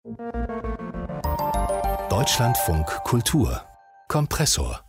Deutschlandfunk Kultur Kompressor.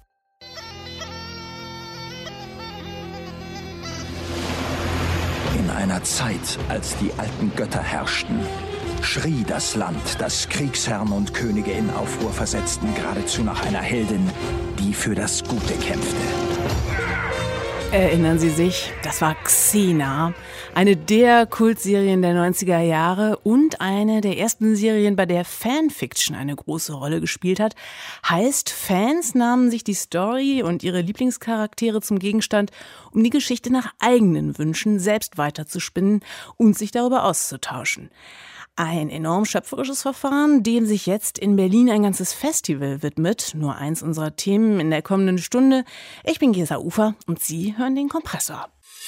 In einer Zeit, als die alten Götter herrschten, schrie das Land, das Kriegsherren und Könige in Aufruhr versetzten, geradezu nach einer Heldin, die für das Gute kämpfte. Erinnern Sie sich, das war Xena, eine der Kultserien der 90er Jahre und eine der ersten Serien, bei der Fanfiction eine große Rolle gespielt hat. Heißt, Fans nahmen sich die Story und ihre Lieblingscharaktere zum Gegenstand, um die Geschichte nach eigenen Wünschen selbst weiterzuspinnen und sich darüber auszutauschen. Ein enorm schöpferisches Verfahren, dem sich jetzt in Berlin ein ganzes Festival widmet. Nur eins unserer Themen in der kommenden Stunde. Ich bin Gesa Ufer und Sie hören den Kompressor.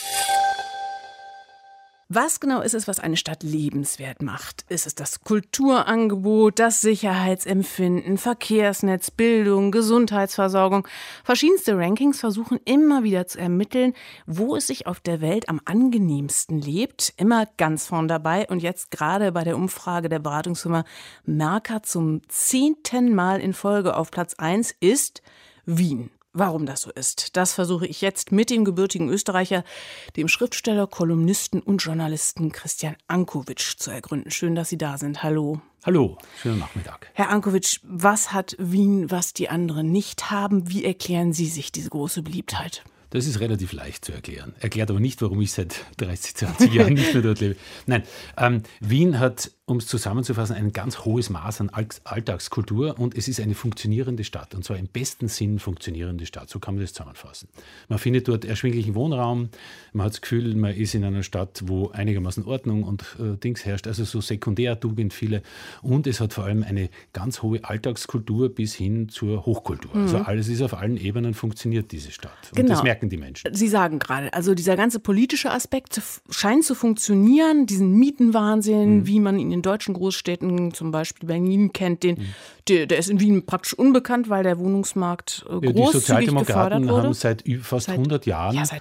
Was genau ist es, was eine Stadt lebenswert macht? Ist es das Kulturangebot, das Sicherheitsempfinden, Verkehrsnetz, Bildung, Gesundheitsversorgung? Verschiedenste Rankings versuchen immer wieder zu ermitteln, wo es sich auf der Welt am angenehmsten lebt. Immer ganz vorn dabei und jetzt gerade bei der Umfrage der Beratungsfirma Mercer zum 10. Mal in Folge auf Platz 1 ist Wien. Warum das so ist, das versuche ich jetzt mit dem gebürtigen Österreicher, dem Schriftsteller, Kolumnisten und Journalisten Christian Ankovic zu ergründen. Schön, dass Sie da sind. Hallo. Hallo, schönen Nachmittag. Herr Ankovic, was hat Wien, was die anderen nicht haben? Wie erklären Sie sich diese große Beliebtheit? Das ist relativ leicht zu erklären. Erklärt aber nicht, warum ich seit 30, 20 Jahren nicht mehr dort lebe. Nein, Wien hat, um es zusammenzufassen, ein ganz hohes Maß an Alltagskultur und es ist eine funktionierende Stadt. Und zwar im besten Sinn funktionierende Stadt. So kann man das zusammenfassen. Man findet dort erschwinglichen Wohnraum. Man hat das Gefühl, man ist in einer Stadt, wo einigermaßen Ordnung und Dings herrscht. Also so Sekundärtugend viele. Und es hat vor allem eine ganz hohe Alltagskultur bis hin zur Hochkultur. Also alles ist auf allen Ebenen funktioniert, diese Stadt. Und genau. Das merken die Menschen. Sie sagen gerade, also dieser ganze politische Aspekt scheint zu funktionieren, diesen Mietenwahnsinn, wie man ihn in deutschen Großstädten, zum Beispiel Berlin, kennt, der ist in Wien praktisch unbekannt, weil der Wohnungsmarkt großzügig die Sozialdemokraten gefördert wurde. haben seit fast 100 Jahren... Ja, seit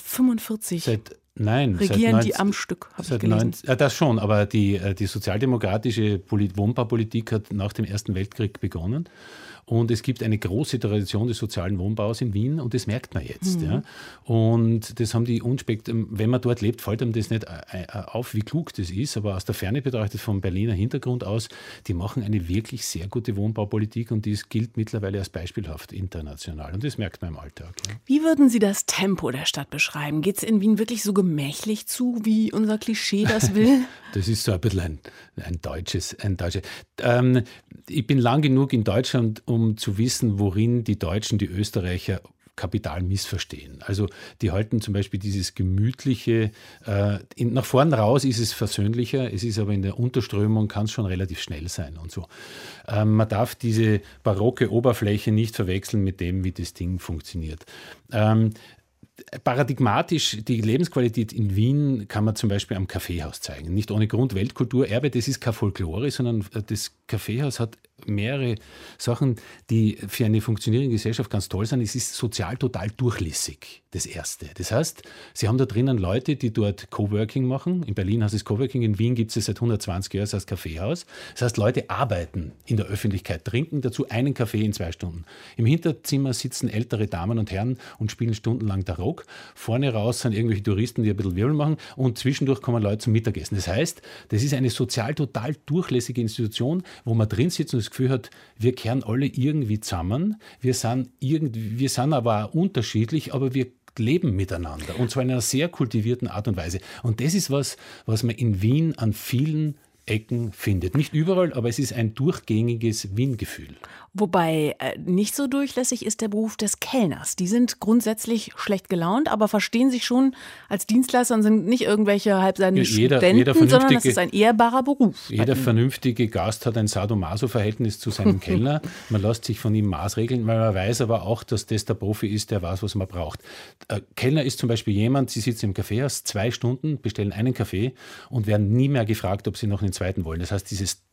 1945 regieren die am Stück, habe ich gelesen. Das schon, aber die sozialdemokratische Wohnbaupolitik hat nach dem Ersten Weltkrieg begonnen. Und es gibt eine große Tradition des sozialen Wohnbaus in Wien und das merkt man jetzt. Ja. Und das haben die wenn man dort lebt, fällt einem das nicht auf, wie klug das ist, aber aus der Ferne betrachtet, vom Berliner Hintergrund aus, die machen eine wirklich sehr gute Wohnbaupolitik und die gilt mittlerweile als beispielhaft international und das merkt man im Alltag. Ja. Wie würden Sie das Tempo der Stadt beschreiben? Geht es in Wien wirklich so gemächlich zu, wie unser Klischee das will? Das ist so ein bisschen ein deutsches. Ich bin lang genug in Deutschland, um zu wissen, worin die Deutschen, die Österreicher Kapital missverstehen. Also die halten zum Beispiel dieses gemütliche, nach vorn raus ist es versöhnlicher, es ist aber in der Unterströmung, kann es schon relativ schnell sein und so. Man darf diese barocke Oberfläche nicht verwechseln mit dem, wie das Ding funktioniert. Paradigmatisch, die Lebensqualität in Wien kann man zum Beispiel am Kaffeehaus zeigen. Nicht ohne Grund Weltkulturerbe, das ist keine Folklore, sondern das Kaffeehaus hat mehrere Sachen, die für eine funktionierende Gesellschaft ganz toll sind. Es ist sozial total durchlässig, das Erste. Das heißt, Sie haben da drinnen Leute, die dort Coworking machen. In Berlin heißt es Coworking, in Wien gibt es seit 120 Jahren das heißt Kaffeehaus. Das heißt, Leute arbeiten in der Öffentlichkeit, trinken dazu einen Kaffee in 2 Stunden. Im Hinterzimmer sitzen ältere Damen und Herren und spielen stundenlang Tarok. Vorne raus sind irgendwelche Touristen, die ein bisschen Wirbel machen und zwischendurch kommen Leute zum Mittagessen. Das heißt, das ist eine sozial total durchlässige Institution, wo man drin sitzt und das Gefühl hat, wir kehren alle irgendwie zusammen, wir sind aber auch unterschiedlich, aber wir leben miteinander und zwar in einer sehr kultivierten Art und Weise. Und das ist was man in Wien an vielen Ecken findet. Nicht überall, aber es ist ein durchgängiges Wien-Gefühl. Wobei nicht so durchlässig ist der Beruf des Kellners. Die sind grundsätzlich schlecht gelaunt, aber verstehen sich schon als Dienstleister und sind nicht irgendwelche halbseitigen Studenten, sondern es ist ein ehrbarer Beruf. Jeder vernünftige Gast hat ein Sadomaso-Verhältnis zu seinem Kellner. Man lässt sich von ihm maßregeln, weil man weiß aber auch, dass das der Profi ist, der weiß, was man braucht. Kellner ist zum Beispiel jemand, Sie sitzen im Kaffeehaus 2 Stunden, bestellen einen Kaffee und werden nie mehr gefragt, ob Sie noch einen zweiten wollen. Das heißt, dieses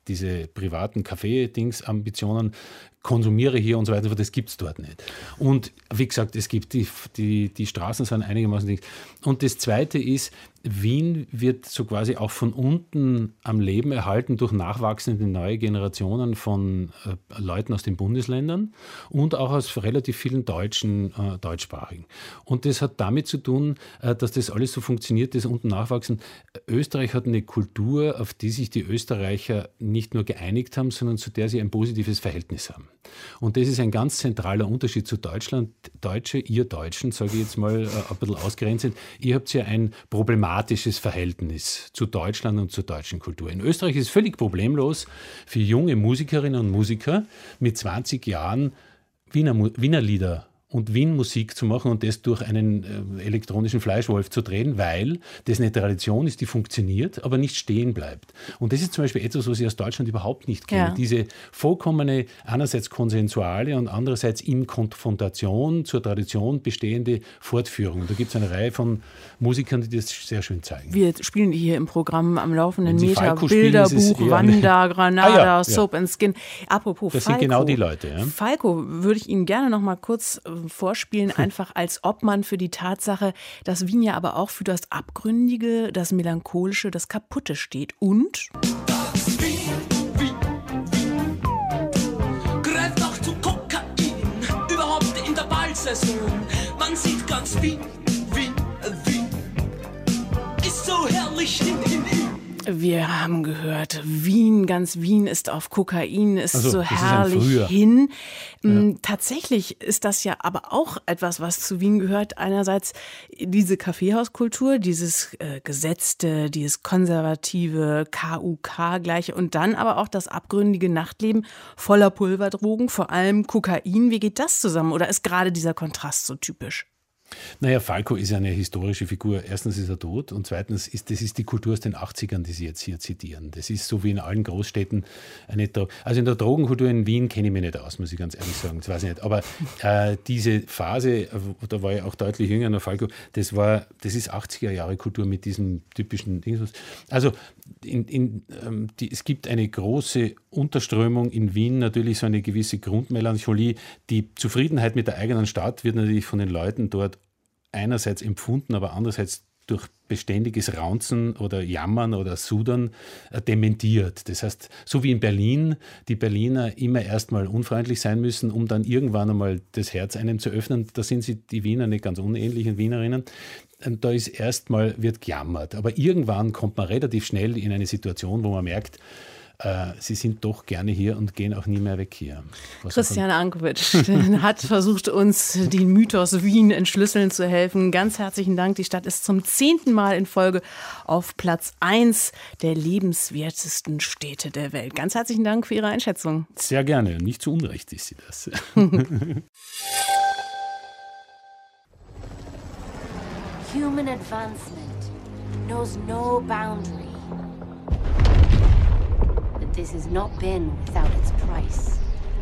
diese privaten Kaffee-Dings-Ambitionen, konsumiere hier und so weiter, das gibt es dort nicht. Und wie gesagt, es gibt die Straßen sind einigermaßen Dings. Und das Zweite ist, Wien wird so quasi auch von unten am Leben erhalten durch nachwachsende neue Generationen von Leuten aus den Bundesländern und auch aus relativ vielen deutschsprachigen. Und das hat damit zu tun, dass das alles so funktioniert, das unten nachwachsen. Österreich hat eine Kultur, auf die sich die Österreicher nicht nur geeinigt haben, sondern zu der sie ein positives Verhältnis haben. Und das ist ein ganz zentraler Unterschied zu Deutschland. Deutsche, ihr Deutschen, sage ich jetzt mal ein bisschen ausgrenzt, ihr habt ja ein problematisches Verhältnis zu Deutschland und zur deutschen Kultur. In Österreich ist es völlig problemlos für junge Musikerinnen und Musiker mit 20 Jahren Wiener Lieder und Wien-Musik zu machen und das durch einen elektronischen Fleischwolf zu drehen, weil das eine Tradition ist, die funktioniert, aber nicht stehen bleibt. Und das ist zum Beispiel etwas, was ich aus Deutschland überhaupt nicht kenne. Ja. Diese vollkommene, einerseits konsensuale und andererseits in Konfrontation zur Tradition bestehende Fortführung. Da gibt es eine Reihe von Musikern, die das sehr schön zeigen. Wir spielen hier im Programm am laufenden Meter Bilderbuch, Wanda, Granada, Soap and Skin. Apropos das Falco. sind genau die Leute. Ja? Falco würde ich Ihnen gerne noch mal kurz vorspielen, einfach als Obmann für die Tatsache, dass Wien ja aber auch für das Abgründige, das Melancholische, das Kaputte steht. Und das Wien greift noch zu Kokain, überhaupt in der Ballsaison. Man sieht ganz Wien ist so herrlich hin. Wir haben gehört, ganz Wien ist auf Kokain, ist also, so herrlich ist hin. Ja. Tatsächlich ist das ja aber auch etwas, was zu Wien gehört. Einerseits diese Kaffeehauskultur, dieses Gesetzte, dieses konservative KUK-Gleiche und dann aber auch das abgründige Nachtleben voller Pulverdrogen, vor allem Kokain. Wie geht das zusammen? Oder ist gerade dieser Kontrast so typisch? Naja, Falco ist eine historische Figur. Erstens ist er tot und zweitens ist die Kultur aus den 80ern, die Sie jetzt hier zitieren. Das ist so wie in allen Großstädten also in der Drogenkultur in Wien kenne ich mich nicht aus, muss ich ganz ehrlich sagen. Das weiß ich nicht. Aber diese Phase, da war ich auch deutlich jünger nach Falco, das ist 80er-Jahre-Kultur mit diesem typischen Ding. Also es gibt eine große Unterströmung in Wien, natürlich so eine gewisse Grundmelancholie. Die Zufriedenheit mit der eigenen Stadt wird natürlich von den Leuten dort einerseits empfunden, aber andererseits durch beständiges Raunzen oder Jammern oder Sudern dementiert. Das heißt, so wie in Berlin, die Berliner immer erstmal unfreundlich sein müssen, um dann irgendwann einmal das Herz einem zu öffnen. Da sind sie die Wiener nicht ganz unähnlichen Wienerinnen. Und da wird gejammert. Aber irgendwann kommt man relativ schnell in eine Situation, wo man merkt, sie sind doch gerne hier und gehen auch nie mehr weg hier. Christian Ankwitsch hat versucht, uns den Mythos Wien entschlüsseln zu helfen. Ganz herzlichen Dank. Die Stadt ist zum 10. Mal in Folge auf Platz 1 der lebenswertesten Städte der Welt. Ganz herzlichen Dank für Ihre Einschätzung. Sehr gerne. Nicht zu Unrecht ist sie das. Human advancement knows no boundary. But this has not been without its price.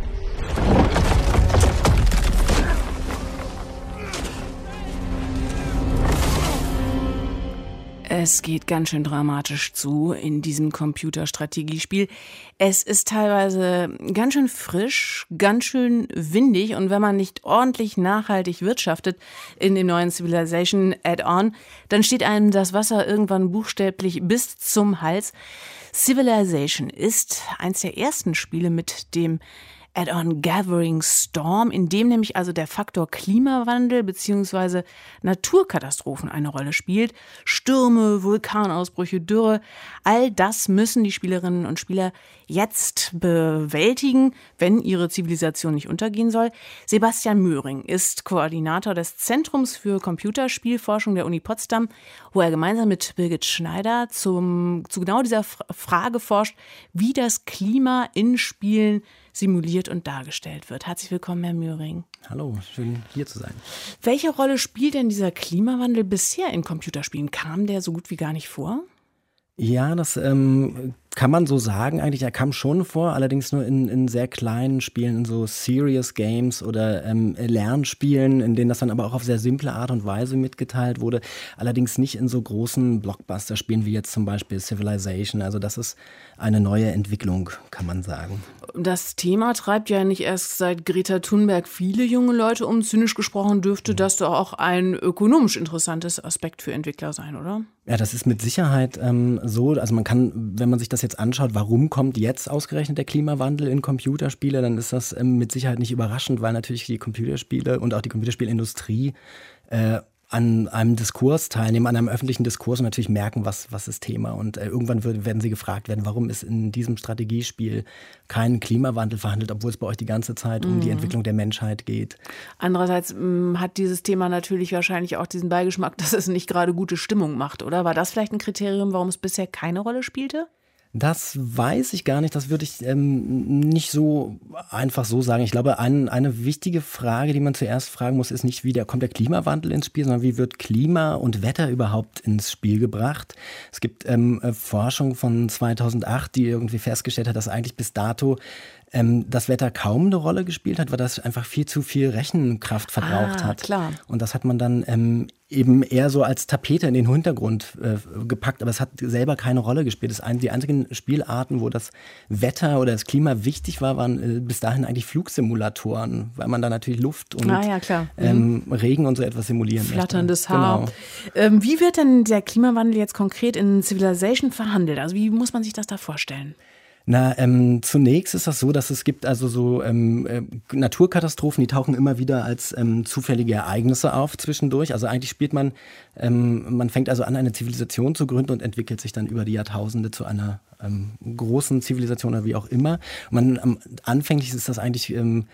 Es geht ganz schön dramatisch zu in diesem Computerstrategiespiel. Es ist teilweise ganz schön frisch, ganz schön windig und wenn man nicht ordentlich nachhaltig wirtschaftet in dem neuen Civilization Add-on, dann steht einem das Wasser irgendwann buchstäblich bis zum Hals. Civilization ist eins der ersten Spiele mit dem Add-on Gathering Storm, in dem nämlich also der Faktor Klimawandel bzw. Naturkatastrophen eine Rolle spielt. Stürme, Vulkanausbrüche, Dürre, all das müssen die Spielerinnen und Spieler jetzt bewältigen, wenn ihre Zivilisation nicht untergehen soll. Sebastian Möhring ist Koordinator des Zentrums für Computerspielforschung der Uni Potsdam, wo er gemeinsam mit Birgit Schneider zu genau dieser Frage forscht, wie das Klima in Spielen simuliert und dargestellt wird. Herzlich willkommen, Herr Möhring. Hallo, schön hier zu sein. Welche Rolle spielt denn dieser Klimawandel bisher in Computerspielen? Kam der so gut wie gar nicht vor? Ja, das kann kann man so sagen eigentlich. Er kam schon vor, allerdings nur in sehr kleinen Spielen, in so Serious Games oder Lernspielen, in denen das dann aber auch auf sehr simple Art und Weise mitgeteilt wurde. Allerdings nicht in so großen Blockbuster-Spielen wie jetzt zum Beispiel Civilization. Also das ist eine neue Entwicklung, kann man sagen. Das Thema treibt ja nicht erst seit Greta Thunberg viele junge Leute um. Zynisch gesprochen dürfte das doch auch ein ökonomisch interessantes Aspekt für Entwickler sein, oder? Ja, das ist mit Sicherheit so. Also man kann, wenn man sich das jetzt anschaut, warum kommt jetzt ausgerechnet der Klimawandel in Computerspiele, dann ist das mit Sicherheit nicht überraschend, weil natürlich die Computerspiele und auch die Computerspielindustrie an einem Diskurs teilnehmen, an einem öffentlichen Diskurs und natürlich merken, was ist Thema. Und irgendwann werden sie gefragt werden, warum ist in diesem Strategiespiel kein Klimawandel verhandelt, obwohl es bei euch die ganze Zeit um die Entwicklung der Menschheit geht. Andererseits hat dieses Thema natürlich wahrscheinlich auch diesen Beigeschmack, dass es nicht gerade gute Stimmung macht, oder? War das vielleicht ein Kriterium, warum es bisher keine Rolle spielte? Das weiß ich gar nicht, das würde ich nicht so einfach so sagen. Ich glaube, eine wichtige Frage, die man zuerst fragen muss, ist nicht, kommt der Klimawandel ins Spiel, sondern wie wird Klima und Wetter überhaupt ins Spiel gebracht? Es gibt Forschung von 2008, die irgendwie festgestellt hat, dass eigentlich bis dato das Wetter kaum eine Rolle gespielt hat, weil das einfach viel zu viel Rechenkraft verbraucht hat. Klar. Und das hat man dann eben eher so als Tapete in den Hintergrund gepackt, aber es hat selber keine Rolle gespielt. Die einzigen Spielarten, wo das Wetter oder das Klima wichtig war, waren bis dahin eigentlich Flugsimulatoren, weil man da natürlich Luft und Regen und so etwas simulieren möchte. Flatterndes Haar. Genau. Wie wird denn der Klimawandel jetzt konkret in Civilization verhandelt? Also wie muss man sich das da vorstellen? Na, zunächst ist das so, dass es gibt also so Naturkatastrophen, die tauchen immer wieder als zufällige Ereignisse auf zwischendurch. Also eigentlich spielt man fängt also an, eine Zivilisation zu gründen und entwickelt sich dann über die Jahrtausende zu einer großen Zivilisation oder wie auch immer. Anfänglich ist das eigentlich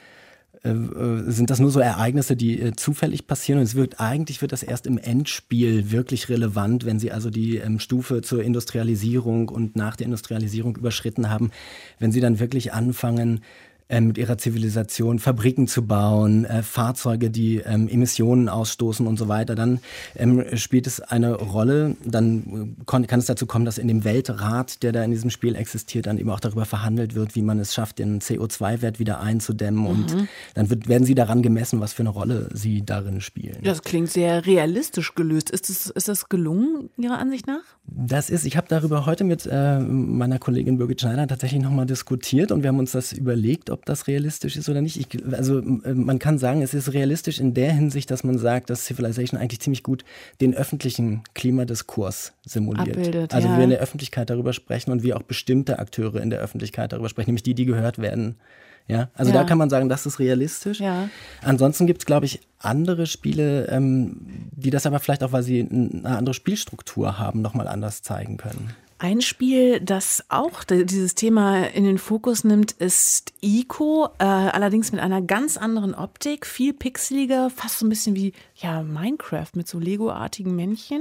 sind das nur so Ereignisse, die zufällig passieren. Und eigentlich wird das erst im Endspiel wirklich relevant, wenn sie also die Stufe zur Industrialisierung und nach der Industrialisierung überschritten haben, wenn sie dann wirklich anfangen, mit ihrer Zivilisation Fabriken zu bauen, Fahrzeuge, die Emissionen ausstoßen und so weiter, dann spielt es eine Rolle. Dann kann es dazu kommen, dass in dem Weltrat, der da in diesem Spiel existiert, dann eben auch darüber verhandelt wird, wie man es schafft, den CO2-Wert wieder einzudämmen. Und dann werden sie daran gemessen, was für eine Rolle sie darin spielen. Das klingt sehr realistisch gelöst. Ist das gelungen, Ihrer Ansicht nach? Ich habe darüber heute mit meiner Kollegin Birgit Schneider tatsächlich nochmal diskutiert und wir haben uns das überlegt, ob das realistisch ist oder nicht. Man kann sagen, es ist realistisch in der Hinsicht, dass man sagt, dass Civilization eigentlich ziemlich gut den öffentlichen Klimadiskurs simuliert. Abbildet, also wie wir in der Öffentlichkeit darüber sprechen und wie auch bestimmte Akteure in der Öffentlichkeit darüber sprechen, nämlich die gehört werden. Ja, also da kann man sagen, das ist realistisch. Ja. Ansonsten gibt es, glaube ich, andere Spiele, die das aber vielleicht auch, weil sie eine andere Spielstruktur haben, nochmal anders zeigen können. Ein Spiel, das auch dieses Thema in den Fokus nimmt, ist Ico, allerdings mit einer ganz anderen Optik, viel pixeliger, fast so ein bisschen wie Minecraft mit so Lego-artigen Männchen.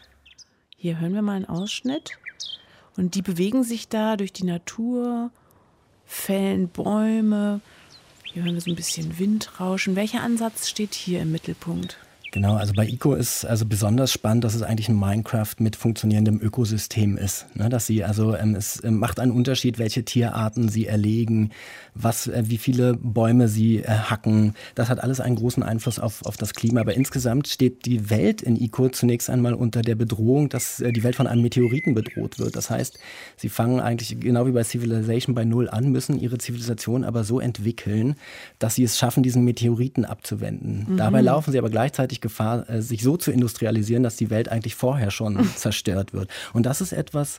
Hier hören wir mal einen Ausschnitt. Und die bewegen sich da durch die Natur, fällen Bäume. Hier hören wir so ein bisschen Windrauschen. Welcher Ansatz steht hier im Mittelpunkt? Genau, also bei Ico ist also besonders spannend, dass es eigentlich ein Minecraft mit funktionierendem Ökosystem ist. Ne, dass sie es macht einen Unterschied, welche Tierarten sie erlegen, wie viele Bäume sie hacken. Das hat alles einen großen Einfluss auf das Klima. Aber insgesamt steht die Welt in Ico zunächst einmal unter der Bedrohung, dass die Welt von einem Meteoriten bedroht wird. Das heißt, sie fangen eigentlich genau wie bei Civilization bei Null an, müssen ihre Zivilisation aber so entwickeln, dass sie es schaffen, diesen Meteoriten abzuwenden. Dabei laufen sie aber gleichzeitig Gefahr, sich so zu industrialisieren, dass die Welt eigentlich vorher schon zerstört wird. Und das ist etwas,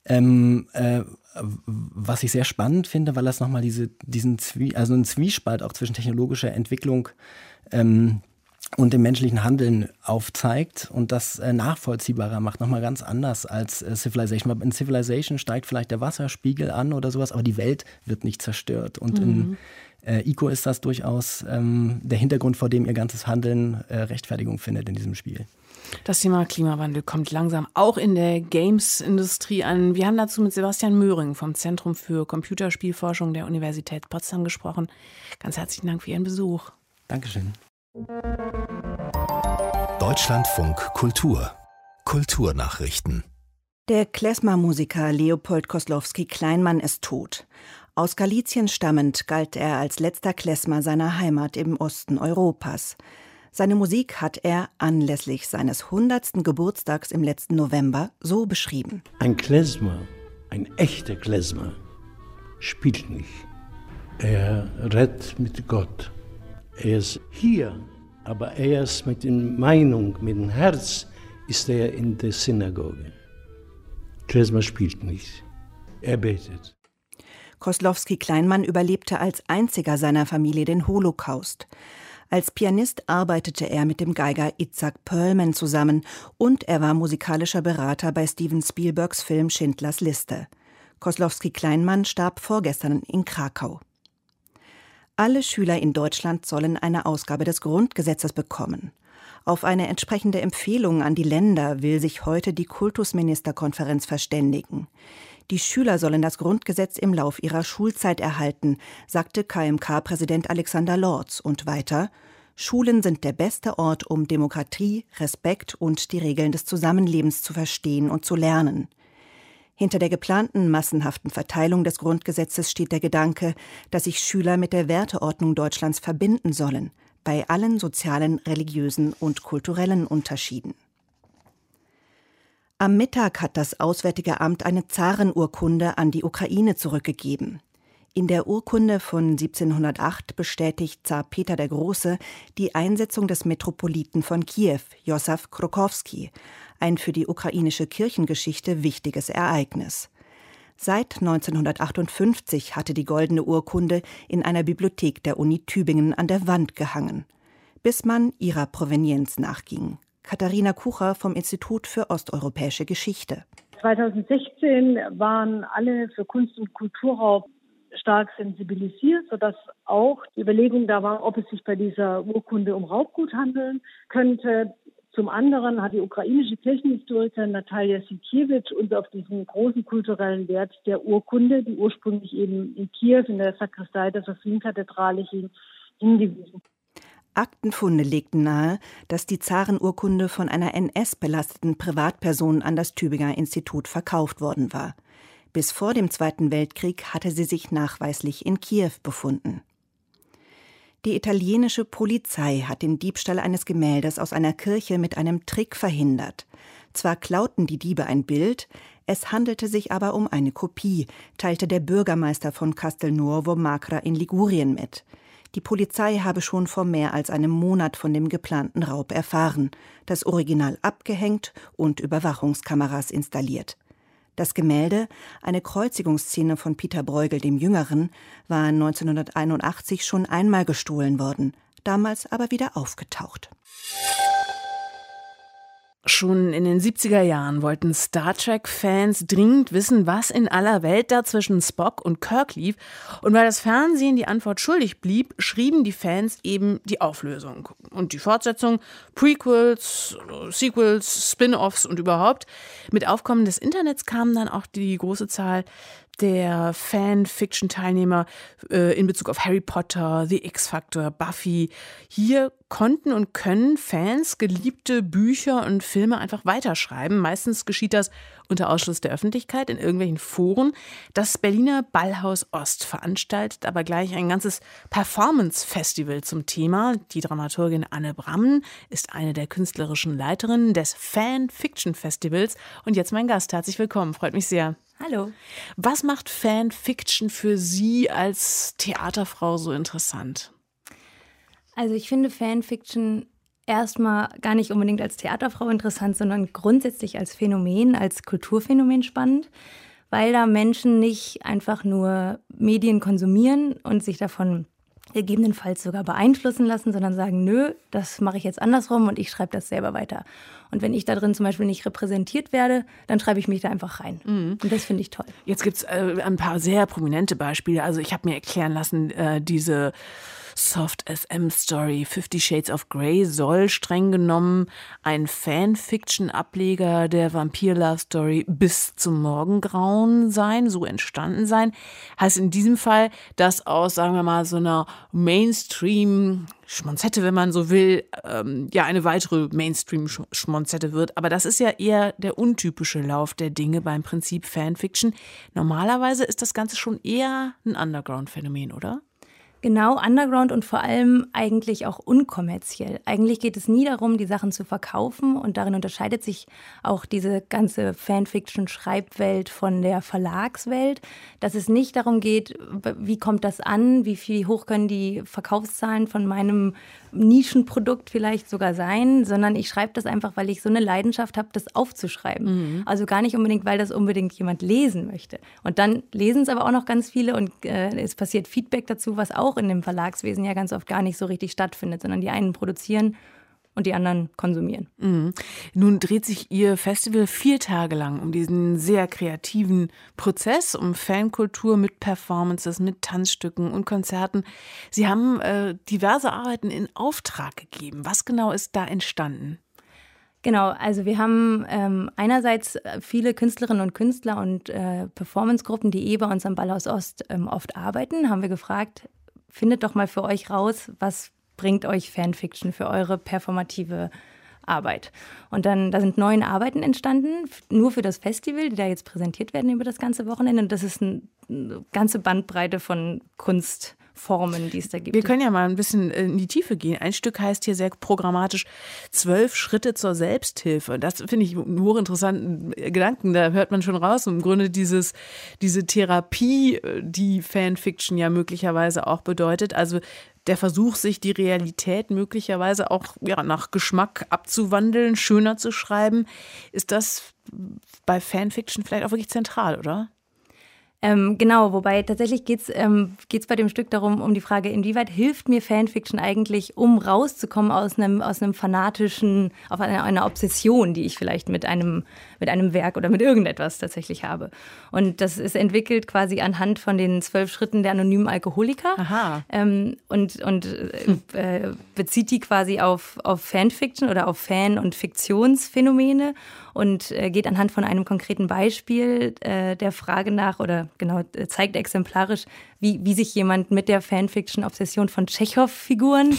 was ich sehr spannend finde, weil das nochmal einen Zwiespalt auch zwischen technologischer Entwicklung und dem menschlichen Handeln aufzeigt und das nachvollziehbarer macht, nochmal ganz anders als Civilization. In Civilization steigt vielleicht der Wasserspiegel an oder sowas, aber die Welt wird nicht zerstört. Und in Ico ist das durchaus der Hintergrund, vor dem ihr ganzes Handeln Rechtfertigung findet in diesem Spiel. Das Thema Klimawandel kommt langsam auch in der Games-Industrie an. Wir haben dazu mit Sebastian Möhring vom Zentrum für Computerspielforschung der Universität Potsdam gesprochen. Ganz herzlichen Dank für Ihren Besuch. Dankeschön. Deutschlandfunk Kultur. Kulturnachrichten. Der Klezmer-Musiker Leopold Koslowski-Kleinman ist tot. Aus Galizien stammend galt er als letzter Klezmer seiner Heimat im Osten Europas. Seine Musik hat er anlässlich seines 100. Geburtstags im letzten November so beschrieben. Ein Klezmer, ein echter Klezmer, spielt nicht. Er redet mit Gott. Er ist hier, aber er ist mit der Meinung, mit dem Herz, ist er in der Synagoge. Klezmer spielt nicht, er betet. Koslowski-Kleinman überlebte als einziger seiner Familie den Holocaust. Als Pianist arbeitete er mit dem Geiger Itzhak Perlman zusammen und er war musikalischer Berater bei Steven Spielbergs Film Schindlers Liste. Koslowski-Kleinman starb vorgestern in Krakau. Alle Schüler in Deutschland sollen eine Ausgabe des Grundgesetzes bekommen. Auf eine entsprechende Empfehlung an die Länder will sich heute die Kultusministerkonferenz verständigen. Die Schüler sollen das Grundgesetz im Lauf ihrer Schulzeit erhalten, sagte KMK-Präsident Alexander Lorz und weiter: Schulen sind der beste Ort, um Demokratie, Respekt und die Regeln des Zusammenlebens zu verstehen und zu lernen. Hinter der geplanten massenhaften Verteilung des Grundgesetzes steht der Gedanke, dass sich Schüler mit der Werteordnung Deutschlands verbinden sollen, bei allen sozialen, religiösen und kulturellen Unterschieden. Am Mittag hat das Auswärtige Amt eine Zarenurkunde an die Ukraine zurückgegeben. In der Urkunde von 1708 bestätigt Zar Peter der Große die Einsetzung des Metropoliten von Kiew, Josef Krokowski, ein für die ukrainische Kirchengeschichte wichtiges Ereignis. Seit 1958 hatte die goldene Urkunde in einer Bibliothek der Uni Tübingen an der Wand gehangen, bis man ihrer Provenienz nachging. Katharina Kucher vom Institut für Osteuropäische Geschichte. 2016 waren alle für Kunst- und Kulturraub stark sensibilisiert, sodass auch die Überlegung da war, ob es sich bei dieser Urkunde um Raubgut handeln könnte. Zum anderen hat die ukrainische Kirchenhistorikerin Natalia Sienkiewicz uns auf diesen großen kulturellen Wert der Urkunde, die ursprünglich eben in Kiew in der Sakristei der Sophienkathedrale hing, hingewiesen. Aktenfunde legten nahe, dass die Zarenurkunde von einer NS-belasteten Privatperson an das Tübinger Institut verkauft worden war. Bis vor dem Zweiten Weltkrieg hatte sie sich nachweislich in Kiew befunden. Die italienische Polizei hat den Diebstahl eines Gemäldes aus einer Kirche mit einem Trick verhindert. Zwar klauten die Diebe ein Bild, es handelte sich aber um eine Kopie, teilte der Bürgermeister von Castelnuovo Macra in Ligurien mit. Die Polizei habe schon vor mehr als einem Monat von dem geplanten Raub erfahren, das Original abgehängt und Überwachungskameras installiert. Das Gemälde, eine Kreuzigungsszene von Peter Bruegel dem Jüngeren, war 1981 schon einmal gestohlen worden, damals aber wieder aufgetaucht. Schon in den 70er Jahren wollten Star Trek-Fans dringend wissen, was in aller Welt da zwischen Spock und Kirk lief. Und weil das Fernsehen die Antwort schuldig blieb, schrieben die Fans eben die Auflösung. Und die Fortsetzung, Prequels, Sequels, Spin-offs und überhaupt. Mit Aufkommen des Internets kam dann auch die große Zahl der Fan-Fiction-Teilnehmer in Bezug auf Harry Potter, The X-Factor, Buffy. Hier konnten und können Fans geliebte Bücher und Filme einfach weiterschreiben. Meistens geschieht das unter Ausschluss der Öffentlichkeit in irgendwelchen Foren. Das Berliner Ballhaus Ost veranstaltet aber gleich ein ganzes Performance-Festival zum Thema. Die Dramaturgin Anne Brammen ist eine der künstlerischen Leiterinnen des Fan-Fiction-Festivals. Und jetzt mein Gast. Herzlich willkommen, freut mich sehr. Hallo. Was macht Fanfiction für Sie als Theaterfrau so interessant? Also ich finde Fanfiction erstmal gar nicht unbedingt als Theaterfrau interessant, sondern grundsätzlich als Phänomen, als Kulturphänomen spannend, weil da Menschen nicht einfach nur Medien konsumieren und sich davon gegebenenfalls sogar beeinflussen lassen, sondern sagen, nö, das mache ich jetzt andersrum und ich schreibe das selber weiter. Und wenn ich da drin zum Beispiel nicht repräsentiert werde, dann schreibe ich mich da einfach rein. Und das finde ich toll. Jetzt gibt es ein paar sehr prominente Beispiele. Also ich habe mir erklären lassen, diese Soft-SM-Story 50 Shades of Grey soll streng genommen ein Fanfiction-Ableger der Vampir-Love-Story Bis zum Morgengrauen sein, so entstanden sein. Heißt in diesem Fall, dass aus, sagen wir mal, so einer Mainstream-Schmonzette, wenn man so will, eine weitere Mainstream-Schmonzette wird. Aber das ist ja eher der untypische Lauf der Dinge beim Prinzip Fanfiction. Normalerweise ist das Ganze schon eher ein Underground-Phänomen, oder? Genau, Underground und vor allem eigentlich auch unkommerziell. Eigentlich geht es nie darum, die Sachen zu verkaufen, und darin unterscheidet sich auch diese ganze Fanfiction-Schreibwelt von der Verlagswelt, dass es nicht darum geht, wie kommt das an, wie hoch können die Verkaufszahlen von meinem Nischenprodukt vielleicht sogar sein, sondern ich schreibe das einfach, weil ich so eine Leidenschaft habe, das aufzuschreiben. Also gar nicht unbedingt, weil das unbedingt jemand lesen möchte. Und dann lesen es aber auch noch ganz viele, und es passiert Feedback dazu, was auch in dem Verlagswesen ja ganz oft gar nicht so richtig stattfindet, sondern die einen produzieren und die anderen konsumieren. Nun dreht sich Ihr Festival 4 Tage lang um diesen sehr kreativen Prozess, um Fankultur mit Performances, mit Tanzstücken und Konzerten. Sie haben diverse Arbeiten in Auftrag gegeben. Was genau ist da entstanden? Genau, also wir haben einerseits viele Künstlerinnen und Künstler und Performancegruppen, die bei uns am Ballhaus Ost oft arbeiten, haben wir gefragt, findet doch mal für euch raus, was bringt euch Fanfiction für eure performative Arbeit. Und dann, da sind 9 Arbeiten entstanden, nur für das Festival, die da jetzt präsentiert werden über das ganze Wochenende. Und das ist eine ganze Bandbreite von Kunstformen, die es da gibt. Wir können ja mal ein bisschen in die Tiefe gehen. Ein Stück heißt hier sehr programmatisch 12 Schritte zur Selbsthilfe. Das finde ich einen hochinteressanten Gedanken. Da hört man schon raus, im Grunde diese Therapie, die Fanfiction ja möglicherweise auch bedeutet. Also der Versuch, sich die Realität möglicherweise auch nach Geschmack abzuwandeln, schöner zu schreiben. Ist das bei Fanfiction vielleicht auch wirklich zentral, oder? Genau, wobei tatsächlich geht's bei dem Stück darum, um die Frage, inwieweit hilft mir Fanfiction eigentlich, um rauszukommen aus einem fanatischen, auf einer Obsession, die ich vielleicht mit einem Werk oder mit irgendetwas tatsächlich habe. Und das ist entwickelt quasi anhand von den 12 Schritten der anonymen Alkoholiker. Aha. Bezieht die quasi auf Fanfiction oder auf Fan- und Fiktionsphänomene und geht anhand von einem konkreten Beispiel der Frage nach, oder genau, zeigt exemplarisch, wie sich jemand mit der Fanfiction-Obsession von Tschechow-Figuren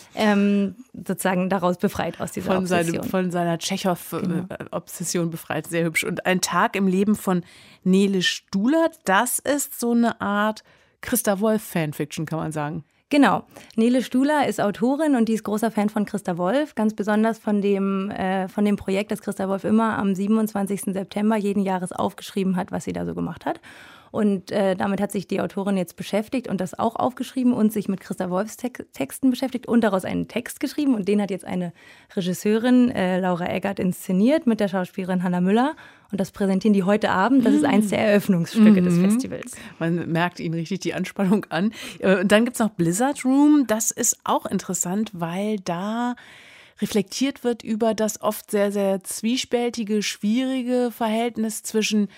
sozusagen daraus befreit, aus dieser Obsession. Von seiner Tschechow-Obsession befreit, sehr hübsch. Und ein Tag im Leben von Nele Stuhlert, das ist so eine Art Christa Wolf-Fanfiction, kann man sagen. Genau. Nele Stuhler ist Autorin und die ist großer Fan von Christa Wolf, ganz besonders von dem Projekt, das Christa Wolf immer am 27. September jeden Jahres aufgeschrieben hat, was sie da so gemacht hat. Und damit hat sich die Autorin jetzt beschäftigt und das auch aufgeschrieben und sich mit Christa Wolfs Texten beschäftigt und daraus einen Text geschrieben. Und den hat jetzt eine Regisseurin, Laura Eggert, inszeniert mit der Schauspielerin Hannah Müller. Und das präsentieren die heute Abend. Das ist eins der Eröffnungsstücke des Festivals. Man merkt ihnen richtig die Anspannung an. Und dann gibt es noch Blizzard Room. Das ist auch interessant, weil da reflektiert wird über das oft sehr, sehr zwiespältige, schwierige Verhältnis zwischen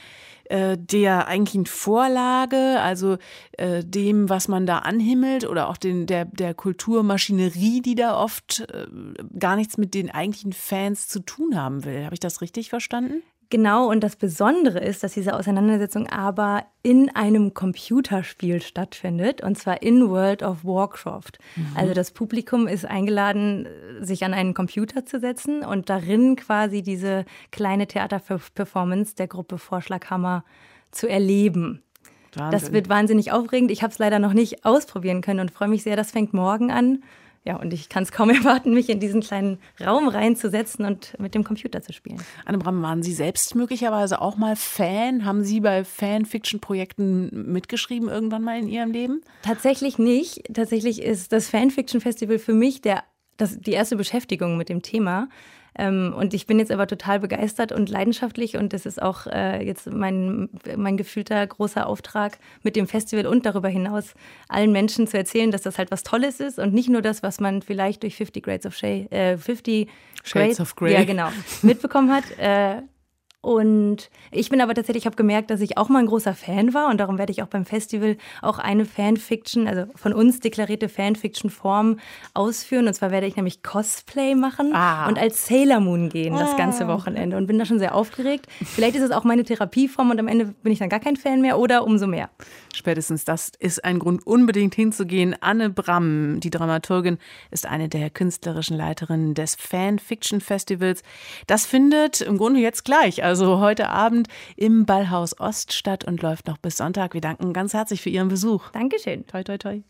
der eigentlichen Vorlage, also dem, was man da anhimmelt, oder auch der Kulturmaschinerie, die da oft gar nichts mit den eigentlichen Fans zu tun haben will. Habe ich das richtig verstanden? Genau, und das Besondere ist, dass diese Auseinandersetzung aber in einem Computerspiel stattfindet, und zwar in World of Warcraft. Also das Publikum ist eingeladen, sich an einen Computer zu setzen und darin quasi diese kleine Theaterperformance der Gruppe Vorschlaghammer zu erleben. Wahnsinn. Das wird wahnsinnig aufregend. Ich habe es leider noch nicht ausprobieren können und freue mich sehr, das fängt morgen an. Ja, und ich kann es kaum erwarten, mich in diesen kleinen Raum reinzusetzen und mit dem Computer zu spielen. Anne Bram, waren Sie selbst möglicherweise auch mal Fan? Haben Sie bei Fanfiction-Projekten mitgeschrieben irgendwann mal in Ihrem Leben? Tatsächlich nicht. Tatsächlich ist das Fanfiction-Festival für mich die erste Beschäftigung mit dem Thema. Und ich bin jetzt aber total begeistert und leidenschaftlich, und das ist auch jetzt mein gefühlter großer Auftrag mit dem Festival und darüber hinaus allen Menschen zu erzählen, dass das halt was Tolles ist und nicht nur das, was man vielleicht durch 50 Shades of Grey ja, genau, mitbekommen hat. Und ich bin aber tatsächlich, ich habe gemerkt, dass ich auch mal ein großer Fan war und darum werde ich auch beim Festival auch eine Fanfiction, also von uns deklarierte Fanfiction-Form ausführen. Und zwar werde ich nämlich Cosplay machen und als Sailor Moon gehen das ganze Wochenende und bin da schon sehr aufgeregt. Vielleicht ist es auch meine Therapieform und am Ende bin ich dann gar kein Fan mehr oder umso mehr. Spätestens das ist ein Grund, unbedingt hinzugehen. Anne Bramm, die Dramaturgin, ist eine der künstlerischen Leiterinnen des Fanfiction-Festivals. Das findet im Grunde jetzt gleich, also heute Abend im Ballhaus Ost statt und läuft noch bis Sonntag. Wir danken ganz herzlich für Ihren Besuch. Dankeschön. Toi, toi, toi.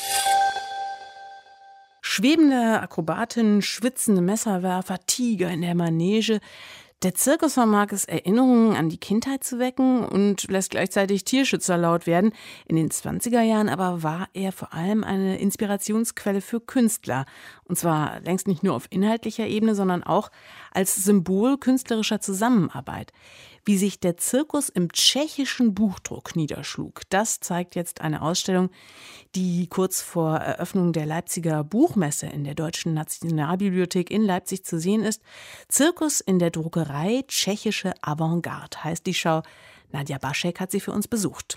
Schwebende Akrobaten, schwitzende Messerwerfer, Tiger in der Manege. Der Zirkus vermag es, Erinnerungen an die Kindheit zu wecken und lässt gleichzeitig Tierschützer laut werden. In den 20er Jahren aber war er vor allem eine Inspirationsquelle für Künstler. Und zwar längst nicht nur auf inhaltlicher Ebene, sondern auch als Symbol künstlerischer Zusammenarbeit. Wie sich der Zirkus im tschechischen Buchdruck niederschlug, das zeigt jetzt eine Ausstellung, die kurz vor Eröffnung der Leipziger Buchmesse in der Deutschen Nationalbibliothek in Leipzig zu sehen ist. Zirkus in der Druckerei Tschechische Avantgarde heißt die Schau. Nadja Baschek hat sie für uns besucht.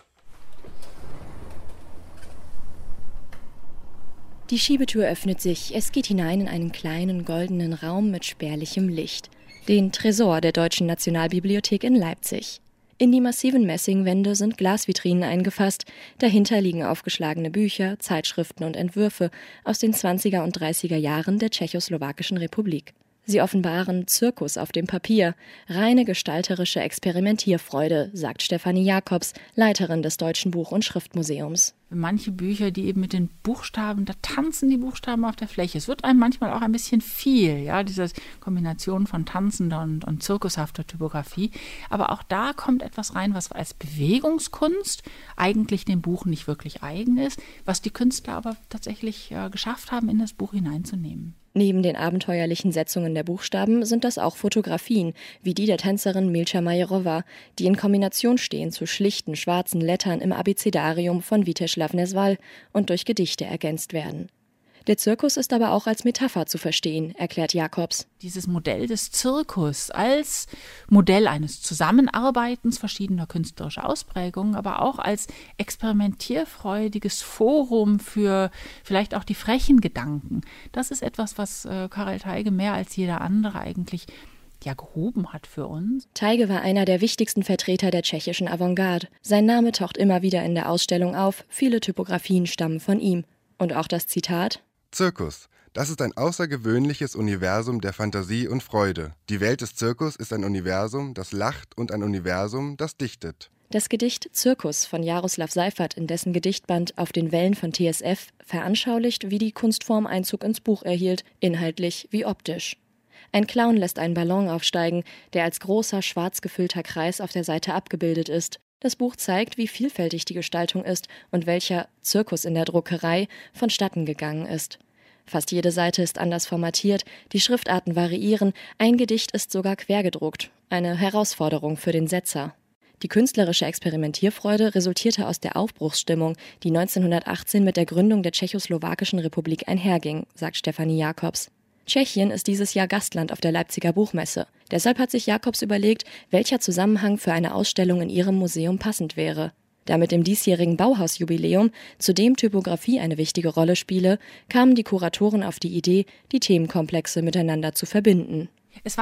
Die Schiebetür öffnet sich. Es geht hinein in einen kleinen goldenen Raum mit spärlichem Licht. Den Tresor der Deutschen Nationalbibliothek in Leipzig. In die massiven Messingwände sind Glasvitrinen eingefasst. Dahinter liegen aufgeschlagene Bücher, Zeitschriften und Entwürfe aus den 20er und 30er Jahren der Tschechoslowakischen Republik. Sie offenbaren Zirkus auf dem Papier, reine gestalterische Experimentierfreude, sagt Stefanie Jacobs, Leiterin des Deutschen Buch- und Schriftmuseums. Manche Bücher, die eben mit den Buchstaben, da tanzen die Buchstaben auf der Fläche. Es wird einem manchmal auch ein bisschen viel, ja, diese Kombination von tanzender und zirkushafter Typografie. Aber auch da kommt etwas rein, was als Bewegungskunst eigentlich dem Buch nicht wirklich eigen ist, was die Künstler aber tatsächlich geschafft haben, in das Buch hineinzunehmen. Neben den abenteuerlichen Setzungen der Buchstaben sind das auch Fotografien, wie die der Tänzerin Milcha Majerowa, die in Kombination stehen zu schlichten schwarzen Lettern im Abecedarium von Vítězslav Nezval und durch Gedichte ergänzt werden. Der Zirkus ist aber auch als Metapher zu verstehen, erklärt Jacobs. Dieses Modell des Zirkus als Modell eines Zusammenarbeitens verschiedener künstlerischer Ausprägungen, aber auch als experimentierfreudiges Forum für vielleicht auch die frechen Gedanken. Das ist etwas, was Karel Teige mehr als jeder andere eigentlich gehoben hat für uns. Teige war einer der wichtigsten Vertreter der tschechischen Avantgarde. Sein Name taucht immer wieder in der Ausstellung auf. Viele Typografien stammen von ihm. Und auch das Zitat: Zirkus. Das ist ein außergewöhnliches Universum der Fantasie und Freude. Die Welt des Zirkus ist ein Universum, das lacht und ein Universum, das dichtet. Das Gedicht Zirkus von Jaroslav Seifert in dessen Gedichtband Auf den Wellen von TSF veranschaulicht, wie die Kunstform Einzug ins Buch erhielt, inhaltlich wie optisch. Ein Clown lässt einen Ballon aufsteigen, der als großer, schwarz gefüllter Kreis auf der Seite abgebildet ist. Das Buch zeigt, wie vielfältig die Gestaltung ist und welcher Zirkus in der Druckerei vonstatten gegangen ist. Fast jede Seite ist anders formatiert, die Schriftarten variieren, ein Gedicht ist sogar quergedruckt. Eine Herausforderung für den Setzer. Die künstlerische Experimentierfreude resultierte aus der Aufbruchsstimmung, die 1918 mit der Gründung der Tschechoslowakischen Republik einherging, sagt Stefanie Jacobs. Tschechien ist dieses Jahr Gastland auf der Leipziger Buchmesse. Deshalb hat sich Jacobs überlegt, welcher Zusammenhang für eine Ausstellung in ihrem Museum passend wäre. Da mit dem diesjährigen Bauhausjubiläum, zu dem Typografie eine wichtige Rolle spiele, kamen die Kuratoren auf die Idee, die Themenkomplexe miteinander zu verbinden. Es war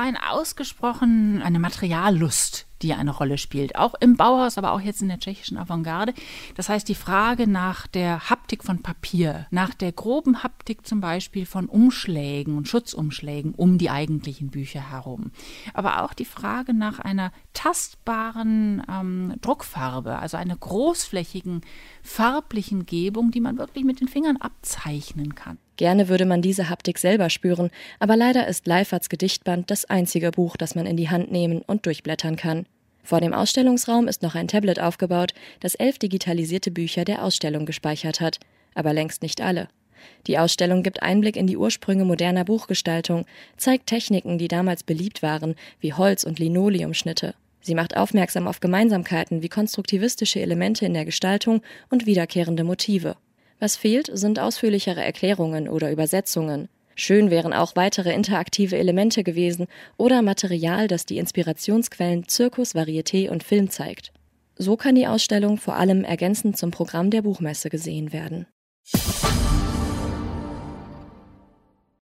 eine Materiallust, die eine Rolle spielt, auch im Bauhaus, aber auch jetzt in der tschechischen Avantgarde. Das heißt, die Frage nach der Haptik von Papier, nach der groben Haptik zum Beispiel von Umschlägen und Schutzumschlägen um die eigentlichen Bücher herum. Aber auch die Frage nach einer tastbaren Druckfarbe, also einer großflächigen farblichen Gebung, die man wirklich mit den Fingern abzeichnen kann. Gerne würde man diese Haptik selber spüren, aber leider ist Leiferts Gedichtband das einzige Buch, das man in die Hand nehmen und durchblättern kann. Vor dem Ausstellungsraum ist noch ein Tablet aufgebaut, das 11 digitalisierte Bücher der Ausstellung gespeichert hat, aber längst nicht alle. Die Ausstellung gibt Einblick in die Ursprünge moderner Buchgestaltung, zeigt Techniken, die damals beliebt waren, wie Holz- und Linoleumschnitte. Sie macht aufmerksam auf Gemeinsamkeiten wie konstruktivistische Elemente in der Gestaltung und wiederkehrende Motive. Was fehlt, sind ausführlichere Erklärungen oder Übersetzungen. Schön wären auch weitere interaktive Elemente gewesen oder Material, das die Inspirationsquellen Zirkus, Varieté und Film zeigt. So kann die Ausstellung vor allem ergänzend zum Programm der Buchmesse gesehen werden.